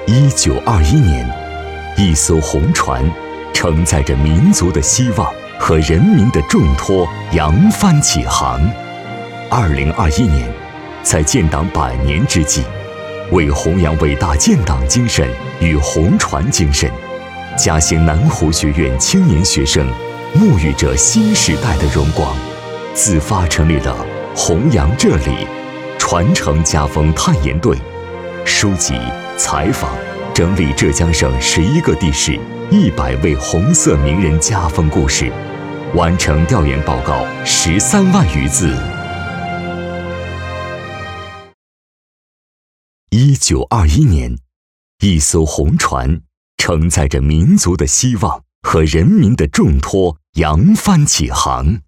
1921年，一艘红船承载着民族的希望和人民的重托扬帆起航。2021年，在建党100年之际，为弘扬伟大建党精神与红船精神，嘉兴南湖学院青年学生沐浴着新时代的荣光，自发成立了弘扬这里、传承家风探研队，书籍、采访、整理浙江省11个地市100位红色名人家风故事，完成调研报告13万余字。1921年，一艘红船承载着民族的希望和人民的重托扬帆起航。